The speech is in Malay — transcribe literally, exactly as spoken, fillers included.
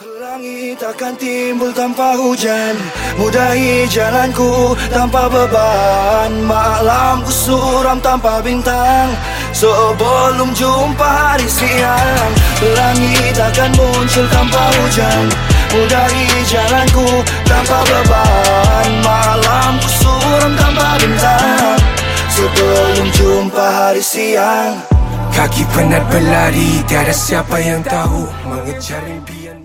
Langit akan timbul tanpa hujan, mudahi jalanku tanpa beban. Malamku suram tanpa bintang, sebelum jumpa hari siang. Langit akan muncul tanpa hujan, mudahi jalanku tanpa beban. Malamku suram tanpa bintang, sebelum jumpa hari siang. Kaki penat berlari, tiada siapa yang tahu mengejar impian.